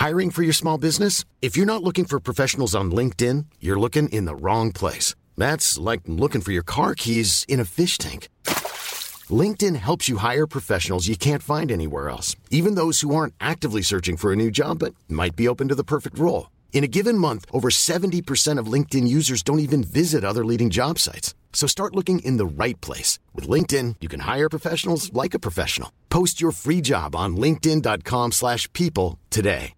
Hiring for your small business? If you're not looking for professionals on LinkedIn, you're looking in the wrong place. That's like looking for your car keys in a fish tank. LinkedIn helps you hire professionals you can't find anywhere else, even those who aren't actively searching for a new job but might be open to the perfect role. In a given month, over 70% of LinkedIn users don't even visit other leading job sites. So start looking in the right place. With LinkedIn, you can hire professionals like a professional. Post your free job on linkedin.com/people today.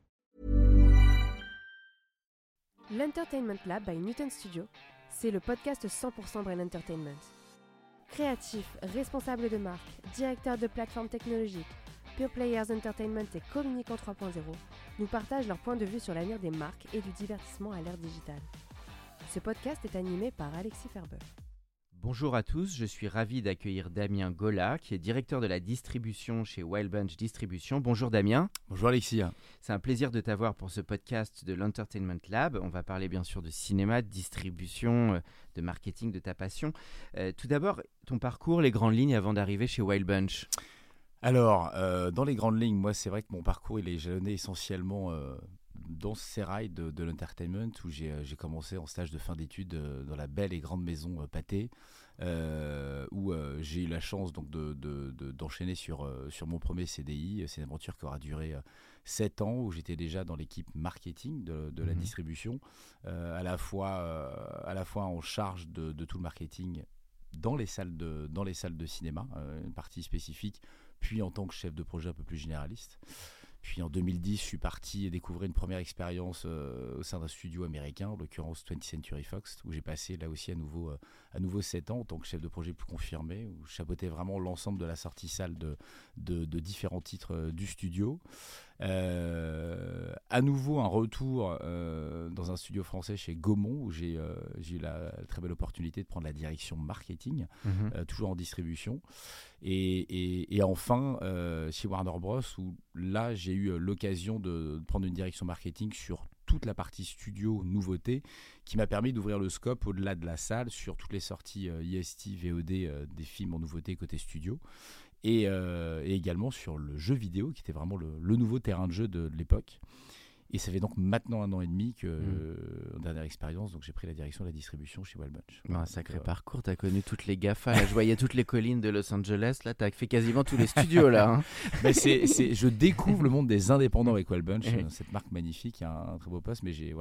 L'Entertainment Lab by Newton Studio, c'est le podcast 100% Brain Entertainment. Créatifs, responsables de marque, directeurs de plateformes technologiques, Pure Players Entertainment et Communicants 3.0 nous partagent leur point de vue sur l'avenir des marques et du divertissement à l'ère digitale. Ce podcast est animé par Alexis Ferber. Bonjour à tous, je suis ravi d'accueillir Damien Gola, qui est directeur de la distribution chez Wild Bunch Distribution. Bonjour Damien. Bonjour Alexis. C'est un plaisir de t'avoir pour ce podcast de l'Entertainment Lab. On va parler bien sûr de cinéma, de distribution, de marketing, de ta passion. Tout d'abord, ton parcours, les grandes lignes avant d'arriver chez Wild Bunch. Alors, dans les grandes lignes, moi c'est vrai que mon parcours il est jalonné essentiellement dans ce sérail de l'entertainment où j'ai commencé en stage de fin d'études dans la belle et grande maison Pathé, où j'ai eu la chance donc d'enchaîner sur mon premier CDI. C'est une aventure qui aura duré 7 ans, où j'étais déjà dans l'équipe marketing de la distribution, à la fois en charge de tout le marketing dans les salles de cinéma, une partie spécifique, puis en tant que chef de projet un peu plus généraliste. Puis en 2010, je suis parti découvrir une première expérience au sein d'un studio américain, en l'occurrence 20th Century Fox, où j'ai passé là aussi à nouveau 7 ans en tant que chef de projet plus confirmé, où je chapeautais vraiment l'ensemble de la sortie salle de différents titres du studio. À nouveau un retour dans un studio français chez Gaumont, où j'ai eu la très belle opportunité de prendre la direction marketing, toujours en distribution. Et enfin chez Warner Bros, où là j'ai eu l'occasion de prendre une direction marketing sur toute la partie studio nouveauté, qui m'a permis d'ouvrir le scope au-delà de la salle sur toutes les sorties IST, VOD des films en nouveauté côté studio. Et également sur le jeu vidéo, qui était vraiment le nouveau terrain de jeu de l'époque. Et ça fait donc maintenant 1 an et demi que, en dernière expérience, donc j'ai pris la direction de la distribution chez Wild Bunch. Un sacré parcours, tu as connu toutes les GAFA. Là, je voyais toutes les collines de Los Angeles. Là, tu as fait quasiment tous les studios. Là, hein. Je découvre le monde des indépendants avec Wild Bunch, cette marque magnifique, un très beau poste, mais j'ai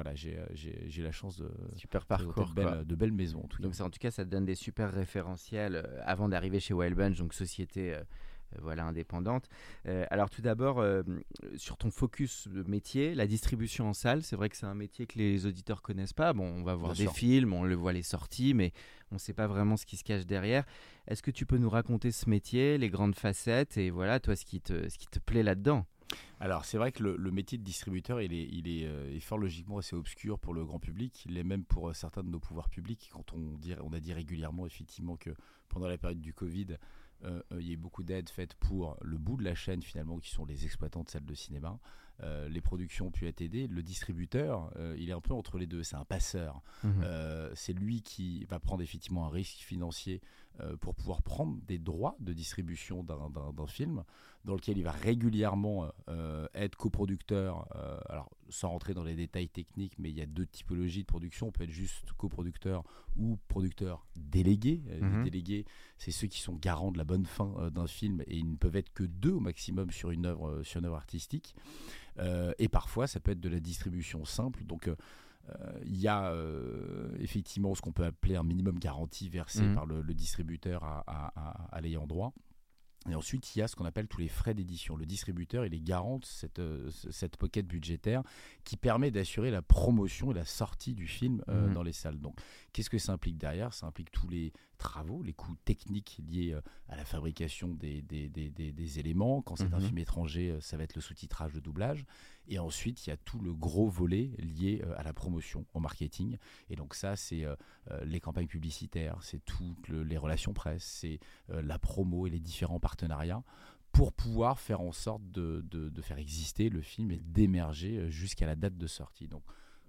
la chance de super parcours, de belles maisons. Donc en tout cas, ça te donne des super référentiels avant d'arriver chez Wild Bunch, donc société indépendante. Alors tout d'abord, sur ton focus métier, la distribution en salle, c'est vrai que c'est un métier que les auditeurs connaissent pas. Bon, on va voir des films, on le voit les sorties, mais on ne sait pas vraiment ce qui se cache derrière. Est-ce que tu peux nous raconter ce métier, les grandes facettes et voilà, toi, ce qui te plaît là-dedans ? Alors c'est vrai que le métier de distributeur il est fort logiquement assez obscur pour le grand public. Il l'est même pour certains de nos pouvoirs publics. Quand on a dit régulièrement effectivement que pendant la période du Covid, il y a eu beaucoup d'aides faites pour le bout de la chaîne finalement, qui sont les exploitants de salles de cinéma. Les productions ont pu être aidées. Le distributeur, il est un peu entre les deux. C'est un passeur. C'est lui qui va prendre effectivement un risque financier pour pouvoir prendre des droits de distribution d'un film, dans lequel il va régulièrement être coproducteur. Alors, sans rentrer dans les détails techniques, mais il y a 2 typologies de production. On peut être juste coproducteur ou producteur délégué. Les délégués, c'est ceux qui sont garants de la bonne fin d'un film, et ils ne peuvent être que 2 au maximum sur une œuvre artistique. Et parfois, ça peut être de la distribution simple. Donc, il y a effectivement ce qu'on peut appeler un minimum garantie versé par le distributeur à l'ayant droit. Et ensuite, il y a ce qu'on appelle tous les frais d'édition. Le distributeur, il est garant de cette pocket budgétaire qui permet d'assurer la promotion et la sortie du film dans les salles. Donc, qu'est-ce que ça implique derrière ? Ça implique tous les travaux, les coûts techniques liés à la fabrication des éléments. Quand c'est un film étranger, ça va être le sous-titrage, le doublage. Et ensuite, il y a tout le gros volet lié à la promotion, au marketing. Et donc ça, c'est les campagnes publicitaires, c'est toutes les relations presse, c'est la promo et les différents partenariats pour pouvoir faire en sorte de faire exister le film et d'émerger jusqu'à la date de sortie. Donc,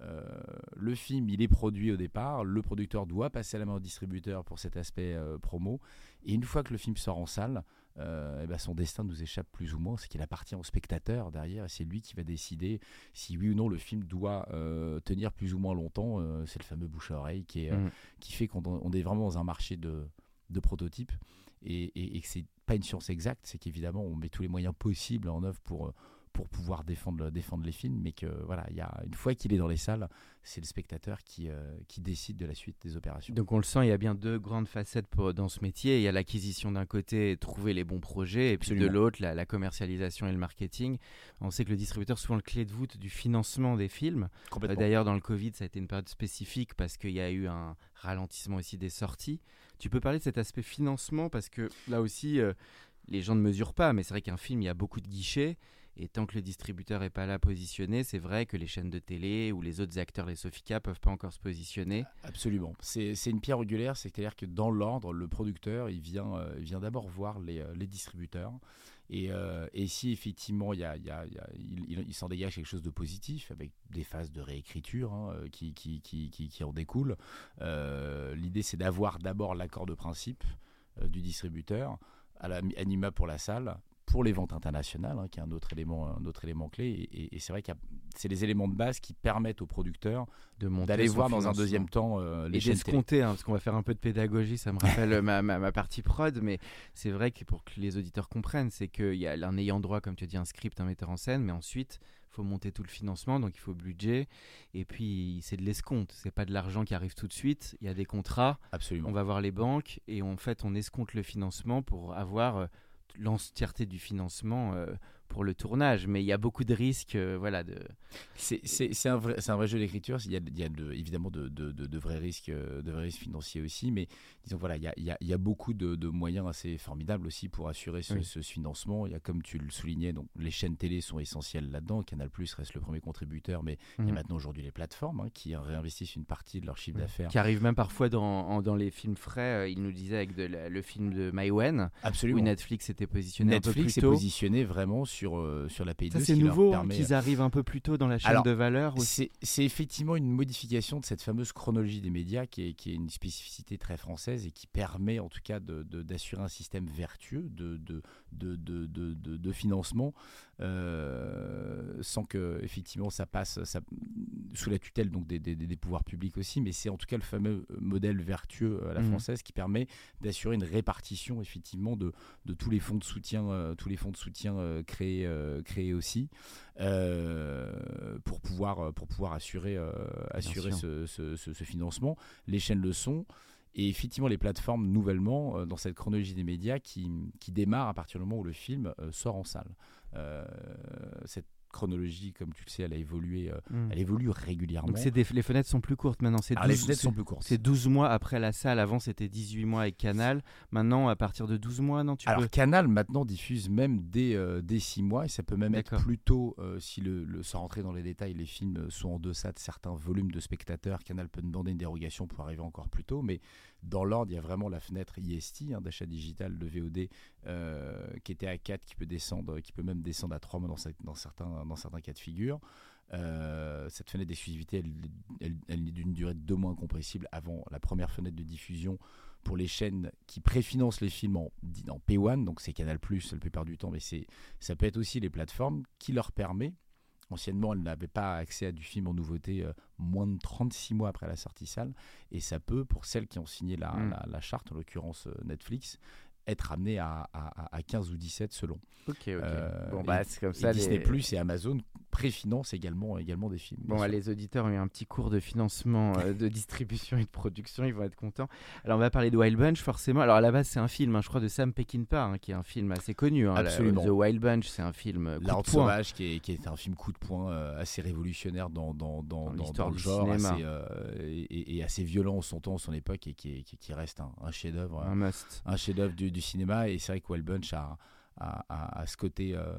Le film, il est produit au départ, le producteur doit passer à la main au distributeur pour cet aspect promo, et une fois que le film sort en salle, son destin nous échappe plus ou moins, c'est qu'il appartient au spectateur derrière, et c'est lui qui va décider si oui ou non le film doit tenir plus ou moins longtemps. C'est le fameux bouche à oreille qui fait qu'on est vraiment dans un marché de prototypes, et que c'est pas une science exacte, c'est qu'évidemment on met tous les moyens possibles en œuvre pour pouvoir défendre les films, mais que voilà, une fois qu'il est dans les salles, c'est le spectateur qui décide de la suite des opérations. Donc on le sent, il y a bien deux grandes facettes dans ce métier. Il y a l'acquisition d'un côté, trouver les bons projets, et puis de l'autre, la commercialisation et le marketing. On sait que le distributeur est souvent le clé de voûte du financement des films. D'ailleurs, dans le Covid, ça a été une période spécifique parce qu'il y a eu un ralentissement aussi des sorties. Tu peux parler de cet aspect financement, parce que là aussi, les gens ne mesurent pas, mais c'est vrai qu'un film, il y a beaucoup de guichets. Et tant que le distributeur n'est pas là positionné, c'est vrai que les chaînes de télé ou les autres acteurs, les Sofica, ne peuvent pas encore se positionner. Absolument. C'est une pierre angulaire, c'est-à-dire que dans l'ordre, le producteur, il vient d'abord voir les distributeurs. Et si effectivement il s'en dégage quelque chose de positif, avec des phases de réécriture qui en découlent, l'idée c'est d'avoir d'abord l'accord de principe du distributeur, à l'anima pour la salle, pour les ventes internationales, qui est un autre élément clé. Et c'est vrai que c'est les éléments de base qui permettent aux producteurs d'aller voir dans un deuxième temps les chaînes d'escompter, parce qu'on va faire un peu de pédagogie, ça me rappelle ma partie prod, mais c'est vrai que pour que les auditeurs comprennent, c'est qu'il y a un ayant droit, comme tu as dit, un script, un metteur en scène, mais ensuite il faut monter tout le financement, donc il faut budget, et puis c'est de l'escompte, c'est pas de l'argent qui arrive tout de suite, il y a des contrats. Absolument. On va voir les banques, et en fait on escompte le financement pour avoir l'entièreté du financement pour le tournage, mais il y a beaucoup de risques. C'est un vrai jeu d'écriture. Il y a évidemment de vrais risques financiers aussi, mais disons voilà, il y a beaucoup de moyens assez formidables aussi pour assurer ce financement. Il y a, comme tu le soulignais, donc les chaînes télé sont essentielles là-dedans. Canal+ reste le premier contributeur, mais il y a maintenant aujourd'hui les plateformes qui réinvestissent une partie de leur chiffre d'affaires. Qui arrivent même parfois dans les films frais. Il nous disait avec le film de Maïwenn, Absolument. Où Netflix était positionné un peu plus tôt. Netflix est positionné vraiment sur la Pay2. Ça, c'est nouveau qu'ils arrivent un peu plus tôt dans la chaîne de valeur. C'est effectivement une modification de cette fameuse chronologie des médias qui est une spécificité très française et qui permet en tout cas d'assurer un système vertueux de financement sans que effectivement ça passe sous la tutelle donc des pouvoirs publics aussi, mais c'est en tout cas le fameux modèle vertueux à la française qui permet d'assurer une répartition effectivement de tous les fonds de soutien créés aussi pour pouvoir assurer ce financement. Les chaînes le sont. Et effectivement, les plateformes, nouvellement, dans cette chronologie des médias qui démarre à partir du moment où le film sort en salle. Cette chronologie, comme tu le sais, elle a évolué, elle évolue régulièrement. Donc les fenêtres sont plus courtes maintenant. Les fenêtres sont plus courtes. C'est 12 mois après la salle. Avant, c'était 18 mois avec Canal. Maintenant, à partir de 12 mois, non, Canal, maintenant, diffuse même dès 6 mois. Et ça peut même être plus tôt, si sans rentrer dans les détails, les films sont en deçà de certains volumes de spectateurs. Canal peut demander une dérogation pour arriver encore plus tôt. Mais dans l'ordre, il y a vraiment la fenêtre IST, d'achat digital de VOD, qui était à 4, qui peut même descendre à 3 mois dans certains cas de figure. Cette fenêtre d'exclusivité, elle est d'une durée de 2 mois incompressible avant la première fenêtre de diffusion pour les chaînes qui préfinancent les films en Pay1, donc c'est Canal+, la plupart du temps, mais ça peut être aussi les plateformes qui leur permet. Anciennement, elles n'avaient pas accès à du film en nouveauté moins de 36 mois après la sortie salle, et ça peut, pour celles qui ont signé la charte, en l'occurrence Netflix, être amené à 15 ou 17 selon. Ok. C'est comme ça. Disney+ et Amazon préfinancent également des films. Les auditeurs ont eu un petit cours de financement, de distribution et de production, ils vont être contents. Alors on va parler de Wild Bunch forcément. Alors à la base c'est un film, je crois, de Sam Peckinpah, qui est un film assez connu. Absolument. The Wild Bunch, c'est un film La Horde sauvage, qui est un film coup de poing assez révolutionnaire dans l'histoire le du genre, cinéma. et assez violent en son époque, et qui reste un chef-d'œuvre, un must. Un chef-d'œuvre du cinéma. Et c'est vrai que Wild Bunch a ce côté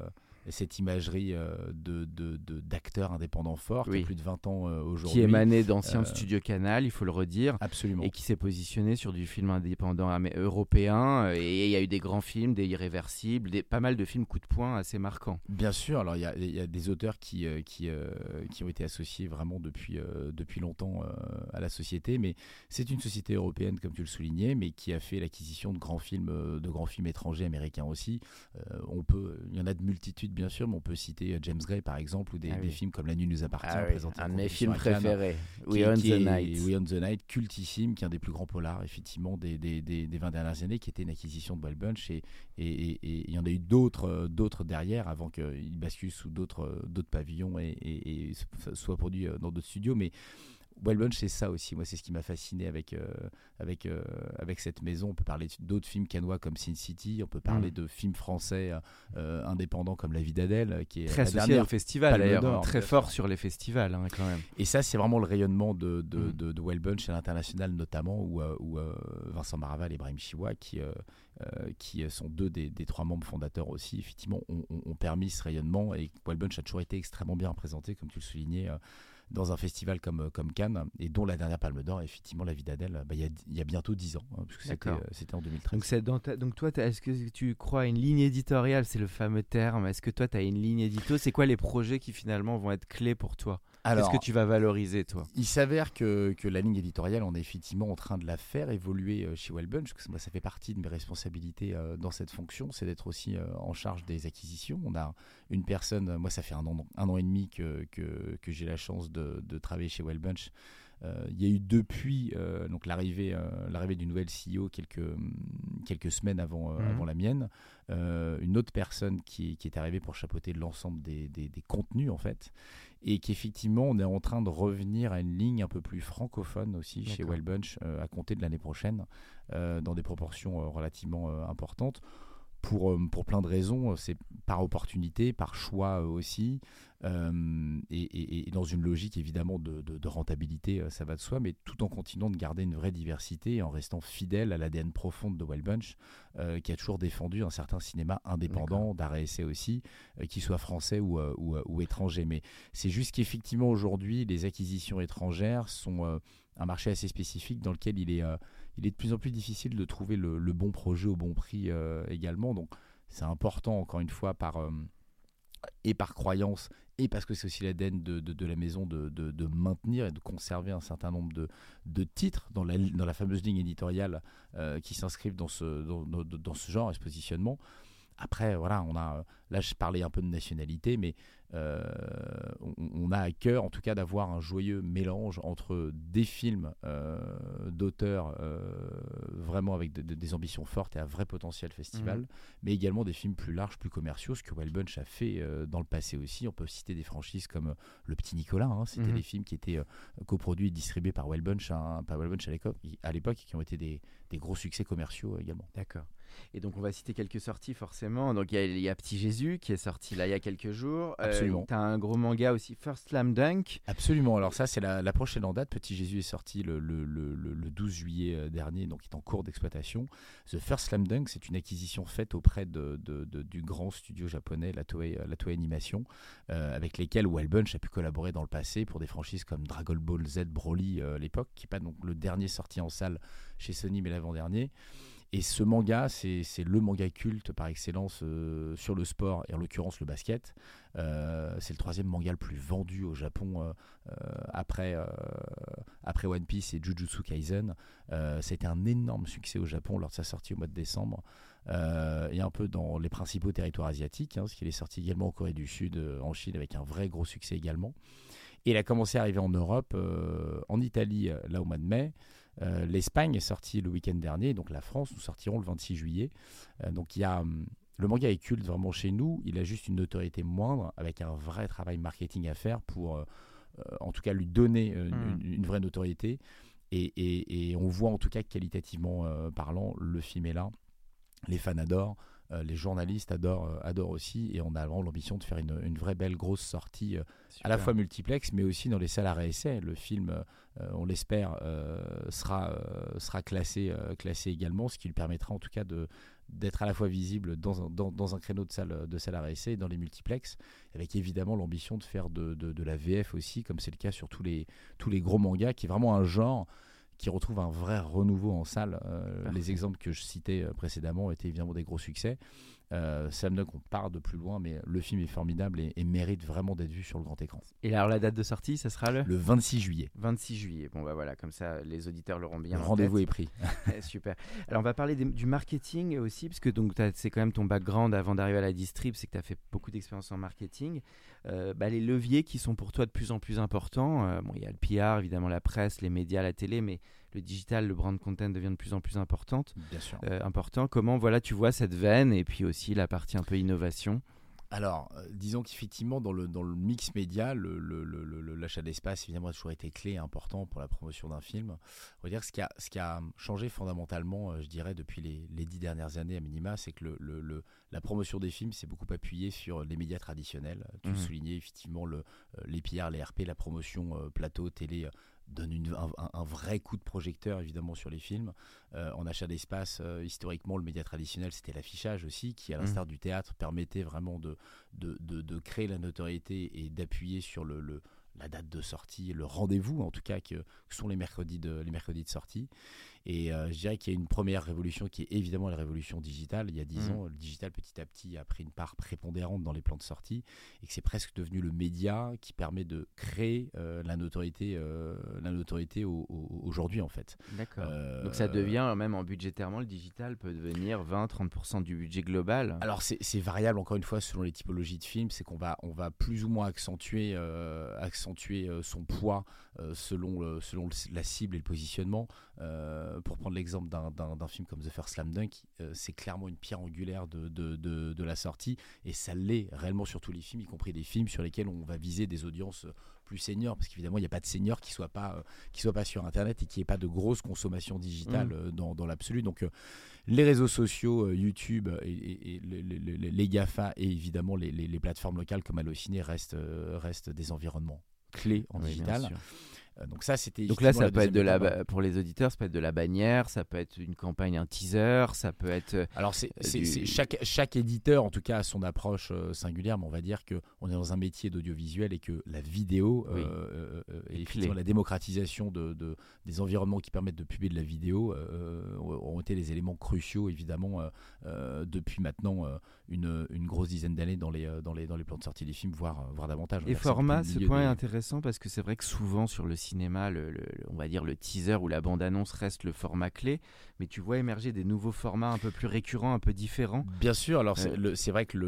cette imagerie d'acteurs indépendants forts qui a plus de 20 ans aujourd'hui. Qui émanait d'anciens studios Canal, il faut le redire. Absolument. Et qui s'est positionné sur du film indépendant européen. Et il y a eu des grands films, des Irréversibles, pas mal de films coup de poing assez marquants. Bien sûr, alors il y a des auteurs qui ont été associés vraiment depuis longtemps à la société, mais c'est une société européenne, comme tu le soulignais, mais qui a fait l'acquisition de grands films étrangers, américains aussi. Il y en a de multitudes, bien sûr, mais on peut citer James Gray, par exemple, ou des films comme La nuit nous appartient, présentés un de mes films préférés, We Own the Night, cultissime, qui est un des plus grands polars, effectivement, des 20 dernières années, qui était une acquisition de Wild Bunch, et il y en a eu d'autres derrière, avant qu'il bascule sous d'autres pavillons et soit produit dans d'autres studios, mais Wild Bunch, c'est ça aussi. Moi, c'est ce qui m'a fasciné avec cette maison. On peut parler d'autres films cannois comme Sin City. On peut parler de films français indépendants comme La vie d'Adèle, qui est très associé au festival d'ailleurs, très fort sur les festivals quand même. Et ça, c'est vraiment le rayonnement de Wild Bunch à l'international, notamment où Vincent Maraval et Brahim Chiwa, qui sont deux des trois membres fondateurs aussi, effectivement, ont permis ce rayonnement. Et Wild Bunch a toujours été extrêmement bien représenté, comme tu le soulignais, dans un festival comme Cannes, et dont la dernière Palme d'Or, effectivement, La vie d'Adèle, il y a bientôt 10 ans, puisque c'était en 2013. Donc toi, est-ce que tu crois à une ligne éditoriale, c'est le fameux terme, est-ce que toi tu as une ligne édito, c'est quoi les projets qui finalement vont être clés pour toi? Qu'est-ce que tu vas valoriser, toi? Il s'avère que la ligne éditoriale, on est effectivement en train de la faire évoluer chez Wild Bunch, parce que moi, ça fait partie de mes responsabilités dans cette fonction, c'est d'être aussi en charge des acquisitions. On a une personne, moi ça fait un an et demi que j'ai la chance de travailler chez Wild Bunch. Il y a eu depuis donc l'arrivée du nouvel CEO quelques semaines avant la mienne, une autre personne qui est arrivée pour chapeauter l'ensemble des contenus en fait, et qu'effectivement on est en train de revenir à une ligne un peu plus francophone aussi chez Wild Bunch à compter de l'année prochaine, dans des proportions relativement importantes. Pour plein de raisons, c'est par opportunité, par choix aussi, et dans une logique évidemment de rentabilité, ça va de soi, mais tout en continuant de garder une vraie diversité et en restant fidèle à l'ADN profonde de Wild Bunch, qui a toujours défendu un certain cinéma indépendant, d'art et essai aussi, qu'il soit français ou étranger. Mais c'est juste qu'effectivement aujourd'hui, les acquisitions étrangères sont un marché assez spécifique dans lequel il est de plus en plus difficile de trouver le bon projet au bon prix également. Donc c'est important, encore une fois, par croyance, et parce que c'est aussi l'ADN de la maison de maintenir et de conserver un certain nombre de titres dans la fameuse ligne éditoriale qui s'inscrivent dans ce genre et ce positionnement. Après, voilà, là je parlais un peu de nationalité, mais on a à cœur en tout cas d'avoir un joyeux mélange entre des films d'auteurs vraiment avec des ambitions fortes et un vrai potentiel festival, mais également des films plus larges, plus commerciaux, ce que Wild Bunch a fait dans le passé aussi. On peut citer des franchises comme Le Petit Nicolas, c'était des films qui étaient coproduits et distribués par Wild Bunch à l'époque, qui ont été des gros succès commerciaux également. D'accord. Et donc on va citer quelques sorties forcément. Donc il y a Petit Jésus qui est sorti là il y a quelques jours. Absolument. Tu as un gros manga aussi, First Slam Dunk. Absolument. Alors ça c'est la prochaine en date. Petit Jésus est sorti le 12 juillet dernier, donc il est en cours d'exploitation. The First Slam Dunk, c'est une acquisition faite auprès du grand studio japonais, la Toei Animation, avec lesquels Wild Bunch a pu collaborer dans le passé pour des franchises comme Dragon Ball Z Broly à l'époque, qui n'est pas donc le dernier sorti en salle chez Sony mais l'avant-dernier. Et ce manga, c'est le manga culte par excellence sur le sport, et en l'occurrence le basket. C'est le 3e manga le plus vendu au Japon après One Piece et Jujutsu Kaisen. C'était un énorme succès au Japon lors de sa sortie au mois de décembre. Et un peu dans les principaux territoires asiatiques, parce qu'il est sorti également en Corée du Sud, en Chine, avec un vrai gros succès également. Et il a commencé à arriver en Europe, en Italie, là au mois de mai. L'Espagne est sorti le week-end dernier, donc la France, nous sortirons le 26 juillet. Donc le manga est culte vraiment chez nous, il a juste une notoriété moindre, avec un vrai travail marketing à faire pour en tout cas lui donner une vraie notoriété. Et on voit en tout cas que qualitativement parlant, le film est là, les fans adorent. Les journalistes adorent aussi, et on a vraiment l'ambition de faire une vraie belle grosse sortie à la fois multiplex mais aussi dans les salles à réessai. Le film, on l'espère, sera classé également, ce qui lui permettra en tout cas d'être à la fois visible dans un créneau de salle à essai, dans les multiplexes, avec évidemment l'ambition de faire de la VF aussi, comme c'est le cas sur tous les gros mangas, qui est vraiment un genre qui retrouve un vrai renouveau en salle. Les exemples que je citais précédemment étaient évidemment des gros succès. Slam Dunk, on part de plus loin, mais le film est formidable et mérite vraiment d'être vu sur le grand écran. Et alors la date de sortie, ça sera le 26 juillet. 26 juillet. Bon bah voilà, comme ça les auditeurs l'auront bien. Le rendez-vous est pris. Super. Alors on va parler du marketing aussi, parce que donc c'est quand même ton background avant d'arriver à la distrib, c'est que tu as fait beaucoup d'expérience en marketing. Les leviers qui sont pour toi de plus en plus importants, il y a le PR, évidemment la presse, les médias, la télé, mais le digital, le brand content devient de plus en plus important. Bien sûr. Important. Comment tu vois cette veine et puis aussi la partie un peu innovation? Alors, disons qu'effectivement, dans le mix média, l'achat d'espace, évidemment, a toujours été clé et important pour la promotion d'un film. On va dire que ce qui a changé fondamentalement, je dirais, depuis les 10 dernières années à minima, c'est que la promotion des films s'est beaucoup appuyée sur les médias traditionnels. Tu le soulignais, effectivement, les PR, les RP, la promotion plateau, télé, donne un vrai coup de projecteur évidemment sur les films. En achat d'espace, historiquement le média traditionnel c'était l'affichage aussi, qui à l'instar du théâtre permettait vraiment de créer la notoriété et d'appuyer sur la date de sortie, le rendez-vous en tout cas que sont les mercredis de sortie. Et je dirais qu'il y a une première révolution qui est évidemment la révolution digitale. Il y a 10 ans, le digital petit à petit a pris une part prépondérante dans les plans de sortie et que c'est presque devenu le média qui permet de créer la notoriété aujourd'hui en fait. D'accord. Donc ça devient, même en budgétairement, le digital peut devenir 20-30% du budget global. Alors c'est variable encore une fois selon les typologies de films, c'est qu'on va plus ou moins accentuer son poids selon la cible et le positionnement. Pour prendre l'exemple d'un film comme The First Slam Dunk, c'est clairement une pierre angulaire de la sortie, et ça l'est réellement sur tous les films, y compris des films sur lesquels on va viser des audiences plus seniors, parce qu'évidemment il n'y a pas de seniors qui soit pas sur internet et qui n'ait pas de grosse consommation digitale dans l'absolu. Donc les réseaux sociaux, YouTube et les GAFA et évidemment les plateformes locales comme Allociné restent des environnements clés en digital. Donc ça c'était. Donc là ça peut être pour les auditeurs, ça peut être de la bannière, ça peut être une campagne, un teaser, ça peut être. Alors chaque éditeur en tout cas a son approche singulière, mais on va dire que on est dans un métier d'audiovisuel et que la vidéo et effectivement la démocratisation des environnements qui permettent de publier de la vidéo ont été les éléments cruciaux évidemment depuis maintenant une grosse dizaine d'années dans les plans de sortie des films, voire davantage. Et format, ce point est intéressant parce que c'est vrai que souvent sur le cinéma, on va dire le teaser ou la bande-annonce reste le format clé, mais tu vois émerger des nouveaux formats un peu plus récurrents, un peu différents. Bien sûr, alors c'est vrai que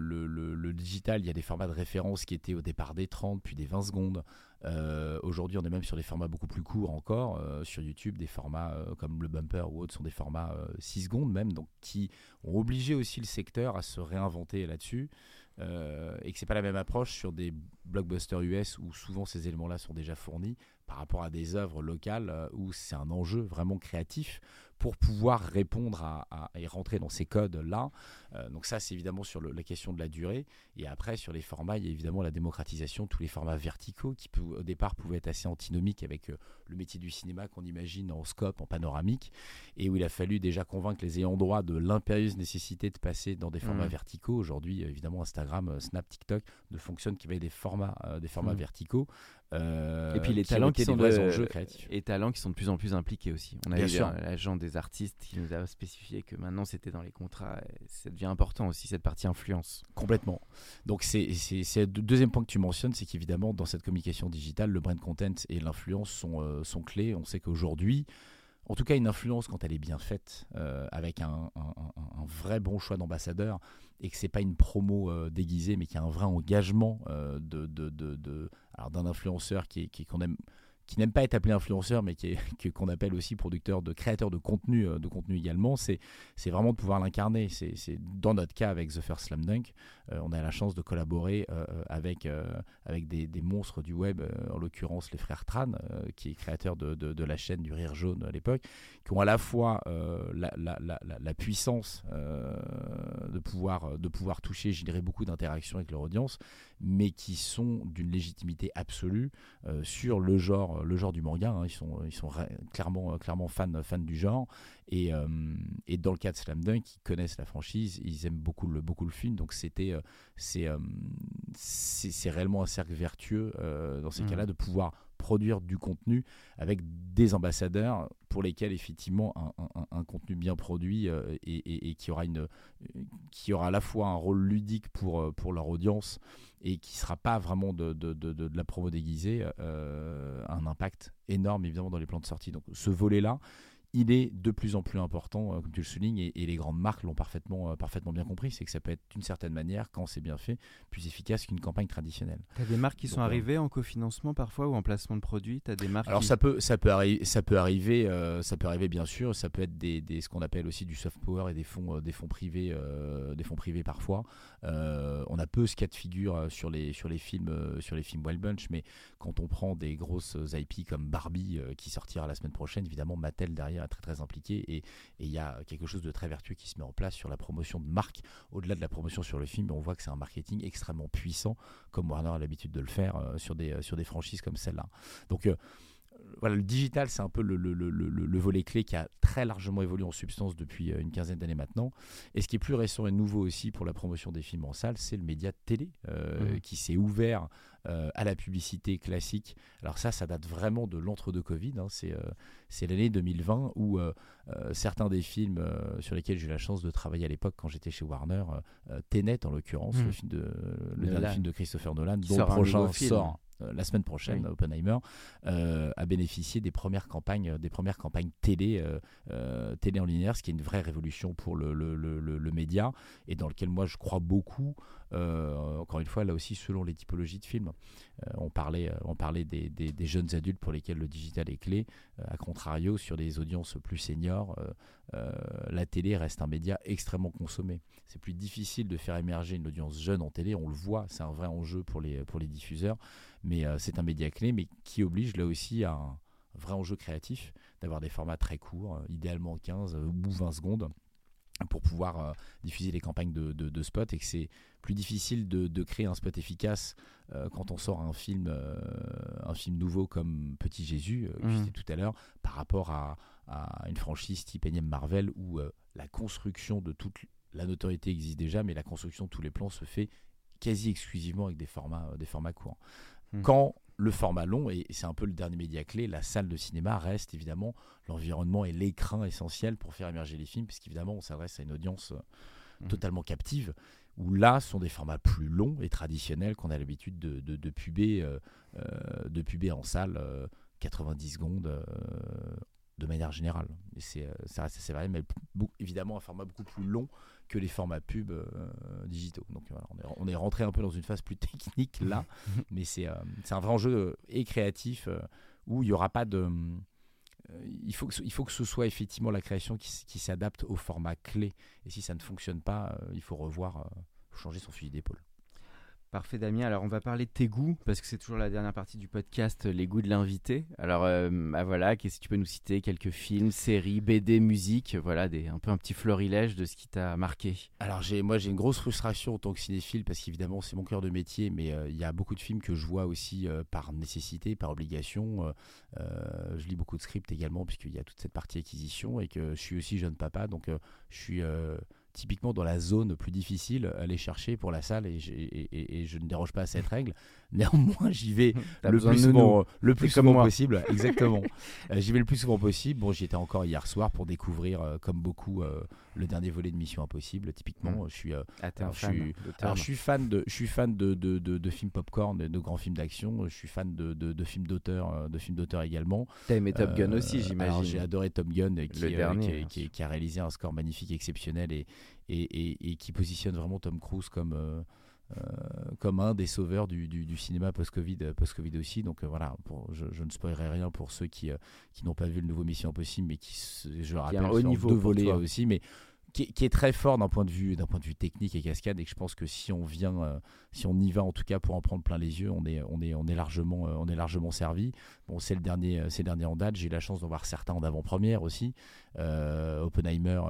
le digital, il y a des formats de référence qui étaient au départ des 30 puis des 20 secondes. Aujourd'hui on est même sur des formats beaucoup plus courts encore, sur YouTube des formats comme le Bumper ou autres sont des formats 6 secondes même, donc qui ont obligé aussi le secteur à se réinventer là-dessus, et que c'est pas la même approche sur des blockbusters US où souvent ces éléments-là sont déjà fournis par rapport à des œuvres locales où c'est un enjeu vraiment créatif pour pouvoir répondre et rentrer dans ces codes-là. Donc ça, c'est évidemment sur la question de la durée. Et après, sur les formats, il y a évidemment la démocratisation, tous les formats verticaux qui, au départ, pouvaient être assez antinomiques avec le métier du cinéma qu'on imagine en scope, en panoramique, et où il a fallu déjà convaincre les ayants droit de l'impérieuse nécessité de passer dans des formats verticaux. Aujourd'hui, évidemment, Instagram, Snap, TikTok ne fonctionnent qu'avec des formats verticaux. Et puis les talents qui sont de plus en plus impliqués aussi. On a eu l'agent des artistes qui nous a spécifié que maintenant c'était dans les contrats, et ça devient important aussi cette partie influence. Complètement. Donc c'est le deuxième point que tu mentionnes, c'est qu'évidemment dans cette communication digitale, le brand content et l'influence sont clés. On sait qu'aujourd'hui, en tout cas une influence quand elle est bien faite, avec un vrai bon choix d'ambassadeur, et que c'est pas une promo déguisée, mais qu'il y a un vrai engagement alors d'un influenceur qu'on aime, qui n'aime pas être appelé influenceur, mais qu'on appelle aussi créateur de contenu également, c'est vraiment de pouvoir l'incarner. C'est dans notre cas avec The First Slam Dunk, on a la chance de collaborer avec des monstres du web, en l'occurrence les frères Tran, qui est créateur de la chaîne du Rire Jaune à l'époque, qui ont à la fois la puissance de pouvoir toucher, générer beaucoup d'interactions avec leur audience, mais qui sont d'une légitimité absolue sur le genre du manga. Hein. Ils sont clairement fans du genre. Et dans le cas de Slam Dunk, ils connaissent la franchise, ils aiment beaucoup le film, donc c'est réellement un cercle vertueux dans ces cas-là de pouvoir produire du contenu avec des ambassadeurs pour lesquels effectivement un contenu bien produit et qui aura à la fois un rôle ludique pour leur audience et qui ne sera pas vraiment de la promo déguisée, un impact énorme évidemment dans les plans de sortie. Donc ce volet-là, il est de plus en plus important, comme tu le soulignes, et les grandes marques l'ont parfaitement bien compris. C'est que ça peut être d'une certaine manière, quand c'est bien fait, plus efficace qu'une campagne traditionnelle. Tu as des marques qui sont arrivées en cofinancement parfois ou en placement de produits. T'as des marques Alors ça peut arriver bien sûr. Ça peut être ce qu'on appelle aussi du soft power et des fonds privés parfois. On a peu ce cas de figure sur les films Wild Bunch, mais quand on prend des grosses IP comme Barbie qui sortira la semaine prochaine, évidemment Mattel derrière est très très impliqué et il y a quelque chose de très vertueux qui se met en place sur la promotion de marque. Au-delà de la promotion sur le film, on voit que c'est un marketing extrêmement puissant, comme Warner a l'habitude de le faire sur des franchises comme celle-là. Donc voilà, le digital, c'est un peu le volet clé qui a très largement évolué en substance depuis une quinzaine d'années maintenant. Et ce qui est plus récent et nouveau aussi pour la promotion des films en salle, c'est le média de télé qui s'est ouvert à la publicité classique. Alors ça date vraiment de l'entre-deux Covid. Hein. C'est l'année 2020 où certains des films sur lesquels j'ai eu la chance de travailler à l'époque quand j'étais chez Warner, Tenet en l'occurrence, le dernier film de Christopher Nolan, dont le prochain sort la semaine prochaine, oui. Oppenheimer, a bénéficié des premières campagnes télé en linéaire, ce qui est une vraie révolution pour le média et dans lequel moi je crois beaucoup. Encore une fois, là aussi, selon les typologies de films, on parlait des jeunes adultes pour lesquels le digital est clé. À contrario, sur des audiences plus seniors, la télé reste un média extrêmement consommé. C'est plus difficile de faire émerger une audience jeune en télé, on le voit, c'est un vrai enjeu pour les diffuseurs, mais c'est un média clé, mais qui oblige là aussi à un vrai enjeu créatif, d'avoir des formats très courts, idéalement 15 ou 20 secondes, pour pouvoir diffuser les campagnes de spots, et que c'est plus difficile de créer un spot efficace quand on sort un film nouveau comme Petit Jésus, que je disais tout à l'heure, par rapport à une franchise type énième Marvel où la construction de toute la notoriété existe déjà, mais la construction de tous les plans se fait quasi exclusivement avec des formats courts. Quand le format long, et c'est un peu le dernier média clé, la salle de cinéma reste évidemment l'environnement et l'écran essentiel pour faire émerger les films, puisqu'évidemment on s'adresse à une audience totalement captive, où là sont des formats plus longs et traditionnels qu'on a l'habitude de puber en salle 90 secondes de manière générale. Et ça reste assez varié, mais évidemment un format beaucoup plus long que les formats pub digitaux. Donc voilà, on est rentré un peu dans une phase plus technique là, mais c'est un vrai enjeu et créatif où il n'y aura pas de... il faut que ce soit effectivement la création qui s'adapte au format clé. Et si ça ne fonctionne pas, il faut changer son fusil d'épaule. Parfait Damien, alors on va parler de tes goûts parce que c'est toujours la dernière partie du podcast, les goûts de l'invité. Alors voilà, qu'est-ce que tu peux nous citer, quelques films, séries, BD, musique, voilà, un petit florilège de ce qui t'a marqué. Alors moi j'ai une grosse frustration en tant que cinéphile parce qu'évidemment c'est mon cœur de métier, mais il y a beaucoup de films que je vois aussi par nécessité, par obligation. Je lis beaucoup de scripts également puisqu'il y a toute cette partie acquisition et que je suis aussi jeune papa, donc je suis... typiquement dans la zone plus difficile à aller chercher pour la salle et je ne déroge pas à cette règle. Néanmoins, j'y vais le plus souvent possible. Exactement. J'y vais le plus souvent possible. Bon, j'y étais encore hier soir pour découvrir, comme beaucoup, le dernier volet de Mission Impossible. Typiquement, je suis fan de films popcorn, de grands films d'action. Je suis fan de films d'auteur également. T'as aimé Top Gun aussi, j'imagine. Alors, j'ai adoré Top Gun, qui a réalisé un score magnifique, exceptionnel et qui positionne vraiment Tom Cruise comme un des sauveurs du cinéma post-Covid aussi. Donc voilà, je ne spoilerai rien pour ceux qui n'ont pas vu le nouveau Mission Impossible, mais je le rappelle, haut niveau deux volets aussi, mais qui est très fort d'un point de vue technique et cascade, et que je pense que si on y va en tout cas pour en prendre plein les yeux, on est largement servi. Bon, c'est le dernier en date. J'ai eu la chance d'en voir certains en avant-première aussi. Oppenheimer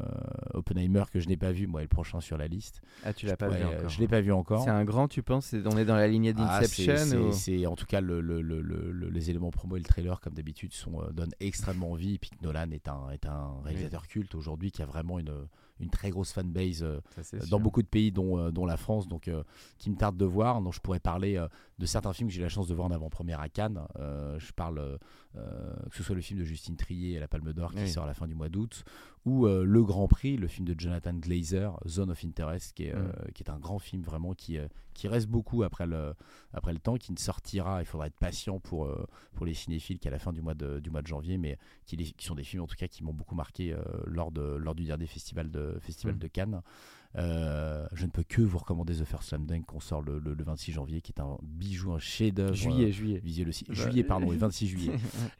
que je n'ai pas vu, moi, est le prochain sur la liste. Ah, tu l'as pas vu encore. Je l'ai pas vu encore. C'est un grand, tu penses? On est dans la lignée d'Inception? C'est en tout cas les éléments promo et le trailer, comme d'habitude, donnent extrêmement envie. Et puis Nolan est un réalisateur culte aujourd'hui qui a vraiment une très grosse fanbase dans beaucoup de pays, dont la France, donc qui me tarde de voir. Donc je pourrais parler de certains films que j'ai eu la chance de voir en avant-première à Cannes. Je parle que ce soit le film de Justine Triet et la Palme d'Or qui sort à la fin du mois d'août, ou Le Grand Prix, le film de Jonathan Glazer, Zone of Interest, qui est un grand film vraiment qui reste beaucoup après le temps, qui ne sortira, il faudra être patient pour les cinéphiles, qu'à la fin du mois de janvier, mais qui sont des films en tout cas qui m'ont beaucoup marqué lors du dernier festival de Cannes. Je ne peux que vous recommander The First Slam Dunk, qu'on sort le 26 janvier, qui est un bijou, un chef-d'œuvre visuel aussi. Juillet, pardon, le 26 juillet,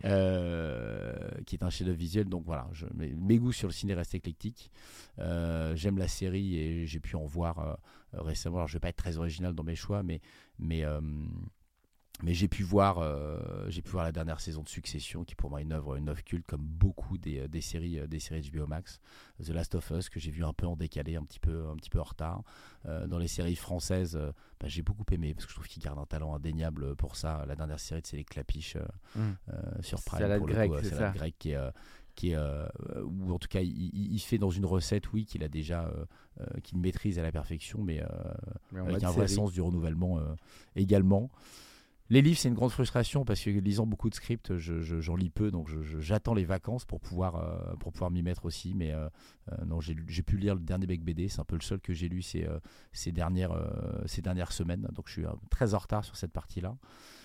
qui est un chef-d'œuvre visuel. Donc voilà, mes goûts sur le ciné restent éclectiques. J'aime la série et j'ai pu en voir récemment. Alors je vais pas être très original dans mes choix, mais j'ai pu voir la dernière saison de Succession, qui est pour moi une œuvre culte, comme beaucoup des séries HBO Max. The Last of Us, que j'ai vu un peu en décalé, un petit peu en retard. Dans les séries françaises, j'ai beaucoup aimé, parce que je trouve qu'ils gardent un talent indéniable pour ça. La dernière série, c'est Les Clapiches sur Prime. Salade grecque, c'est Salade grecque, qui est ou en tout cas il fait dans une recette, oui, qu'il a déjà qu'il maîtrise à la perfection, mais avec un vrai sens du renouvellement également. Les livres, c'est une grande frustration, parce que lisant beaucoup de scripts, j'en lis peu, donc j'attends les vacances pour pouvoir m'y mettre aussi. Mais non, j'ai pu lire le dernier Bec BD, c'est un peu le seul que j'ai lu ces dernières semaines, donc je suis très en retard sur cette partie-là.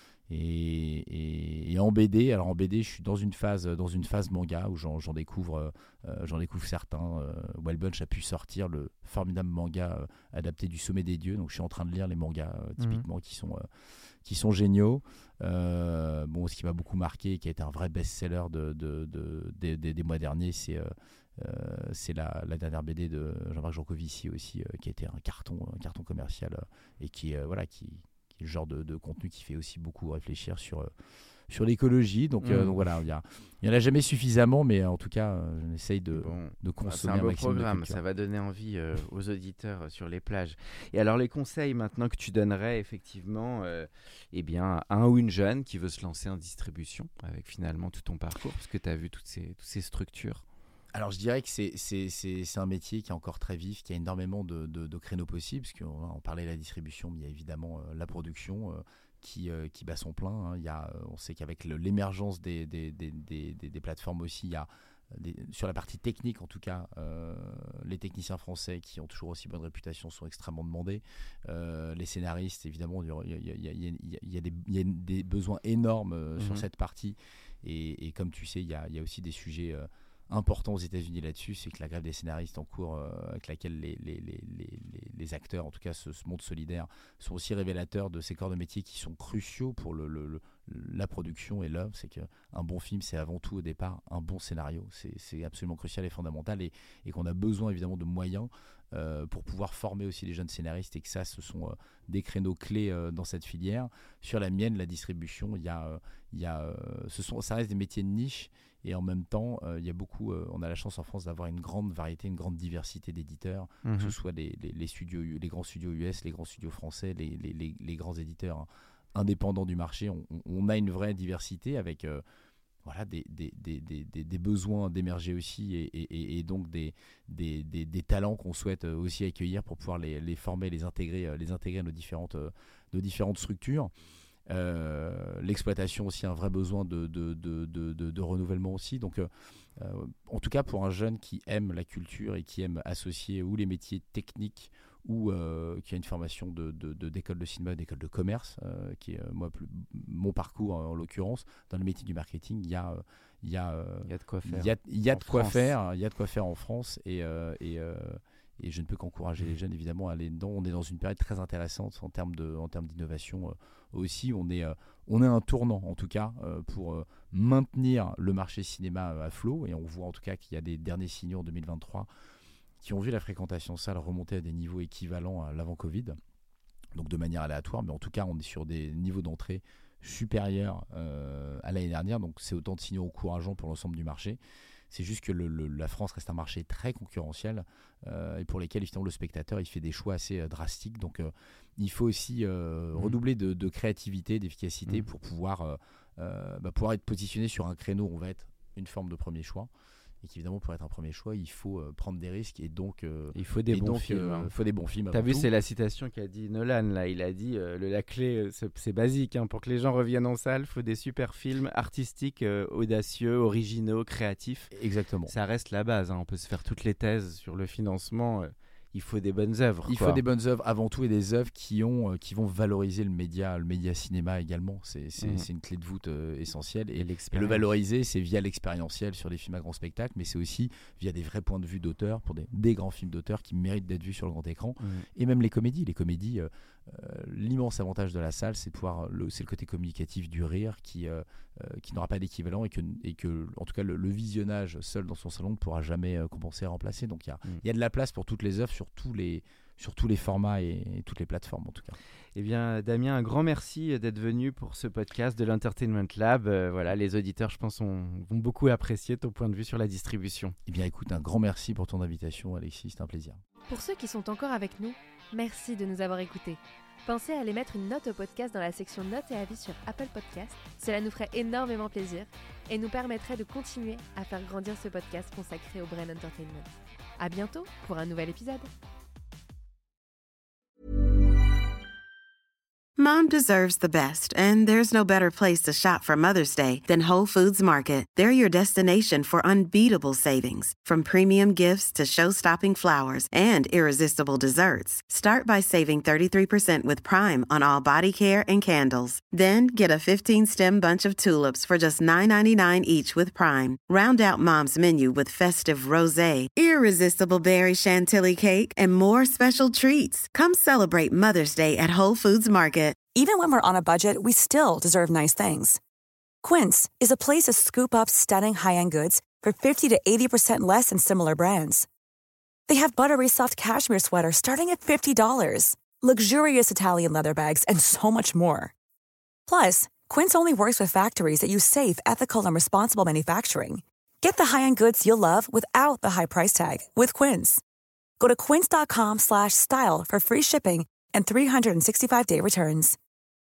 Et en BD, je suis dans une phase manga où j'en découvre certains. Wild Bunch a pu sortir le formidable manga adapté du Sommet des Dieux, donc je suis en train de lire les mangas typiquement qui sont géniaux. Ce qui m'a beaucoup marqué, qui a été un vrai best-seller des mois derniers, c'est la dernière BD de Jean-Marc Jancovici aussi, qui a été un carton commercial, et qui est le genre de contenu qui fait aussi beaucoup réfléchir sur l'écologie. Donc voilà, il n'y en a jamais suffisamment, mais en tout cas, on essaye de consommer un maximum de culture. C'est un beau programme, ça va donner envie aux auditeurs sur les plages. Et alors, les conseils maintenant que tu donnerais effectivement à un ou une jeune qui veut se lancer en distribution, avec finalement tout ton parcours, parce que tu as vu toutes ces structures. Alors je dirais que c'est un métier qui est encore très vif, qui a énormément de créneaux possibles, parce qu'on parlait de la distribution, mais il y a évidemment la production qui bat son plein. On sait qu'avec l'émergence des plateformes aussi, il y a sur la partie technique en tout cas, les techniciens français qui ont toujours aussi bonne réputation sont extrêmement demandés. Les scénaristes, évidemment, il y a des besoins énormes sur cette partie, et comme tu sais, il y a aussi des sujets important aux États-Unis là-dessus, c'est que la grève des scénaristes en cours, avec laquelle les acteurs, en tout cas ce monde solidaire, sont aussi révélateurs de ces corps de métier qui sont cruciaux pour la production et l'œuvre. C'est qu'un bon film, c'est avant tout au départ un bon scénario. C'est absolument crucial et fondamental, et qu'on a besoin évidemment de moyens pour pouvoir former aussi les jeunes scénaristes, et que ça, ce sont des créneaux clés dans cette filière. Sur la mienne, la distribution, ça reste des métiers de niche, et en même temps, il y a beaucoup. On a la chance en France d'avoir une grande variété, une grande diversité d'éditeurs, que ce soit les grands studios US, les grands studios français, les grands éditeurs indépendants du marché. On a une vraie diversité avec des besoins d'émerger aussi, et donc des talents qu'on souhaite aussi accueillir pour pouvoir les former, les intégrer à nos différentes structures. L'exploitation aussi, un vrai besoin de renouvellement aussi. Donc en tout cas, pour un jeune qui aime la culture et qui aime associer ou les métiers techniques, ou qui a une formation d'école de cinéma, d'école de commerce, qui est mon parcours en l'occurrence, dans le métier du marketing, il y a de quoi faire. Il y a de quoi faire en France, et je ne peux qu'encourager les jeunes évidemment à aller dedans. On est dans une période très intéressante en termes d'innovation aussi. On est à un tournant en tout cas pour maintenir le marché cinéma à flot, et on voit en tout cas qu'il y a des derniers signaux en 2023 qui ont vu la fréquentation salle remonter à des niveaux équivalents à l'avant-Covid, donc de manière aléatoire, mais en tout cas on est sur des niveaux d'entrée supérieurs à l'année dernière, donc c'est autant de signaux encourageants pour l'ensemble du marché. C'est juste que la France reste un marché très concurrentiel et pour lesquels évidemment le spectateur il fait des choix assez drastiques, donc il faut aussi redoubler de créativité, d'efficacité pour pouvoir être positionné sur un créneau où on va être une forme de premier choix. Et qu'évidemment, pour être un premier choix, il faut prendre des risques et donc il faut des bons films. Il faut des bons films. T'as vu, c'est la citation qu'a dit Nolan là. Il a dit la clé, c'est basique, hein, pour que les gens reviennent en salle, il faut des super films artistiques, audacieux, originaux, créatifs. Exactement. Ça reste la base. Hein. On peut se faire toutes les thèses sur le financement. Il faut des bonnes œuvres. Il faut des bonnes œuvres avant tout et des œuvres qui vont valoriser le média cinéma également. C'est une clé de voûte essentielle. Et le valoriser, c'est via l'expérientiel sur des films à grand spectacle, mais c'est aussi via des vrais points de vue d'auteur, pour des grands films d'auteur qui méritent d'être vus sur le grand écran. Et même les comédies. L'immense avantage de la salle, c'est le côté communicatif du rire qui n'aura pas d'équivalent et que en tout cas le visionnage seul dans son salon ne pourra jamais compenser et remplacer. Donc il y a de la place pour toutes les œuvres sur tous les formats et toutes les plateformes en tout cas. Eh bien Damien, un grand merci d'être venu pour ce podcast de l'Entertainment Lab. Les auditeurs, je pense, vont beaucoup apprécier ton point de vue sur la distribution. Eh bien écoute, un grand merci pour ton invitation Alexis, c'était un plaisir. Pour ceux qui sont encore avec nous, merci de nous avoir écoutés. Pensez à aller mettre une note au podcast dans la section notes et avis sur Apple Podcasts. Cela nous ferait énormément plaisir et nous permettrait de continuer à faire grandir ce podcast consacré au Brain Entertainment. À bientôt pour un nouvel épisode. Mom deserves the best, and there's no better place to shop for Mother's Day than Whole Foods Market. They're your destination for unbeatable savings, from premium gifts to show-stopping flowers and irresistible desserts. Start by saving 33% with Prime on all body care and candles. Then get a 15-stem bunch of tulips for just $9.99 each with Prime. Round out Mom's menu with festive rosé, irresistible berry chantilly cake, and more special treats. Come celebrate Mother's Day at Whole Foods Market. Even when we're on a budget, we still deserve nice things. Quince is a place to scoop up stunning high-end goods for 50 to 80% less than similar brands. They have buttery soft cashmere sweaters starting at $50, luxurious Italian leather bags, and so much more. Plus, Quince only works with factories that use safe, ethical, and responsible manufacturing. Get the high-end goods you'll love without the high price tag with Quince. Go to quince.com/style for free shipping and 365-day returns.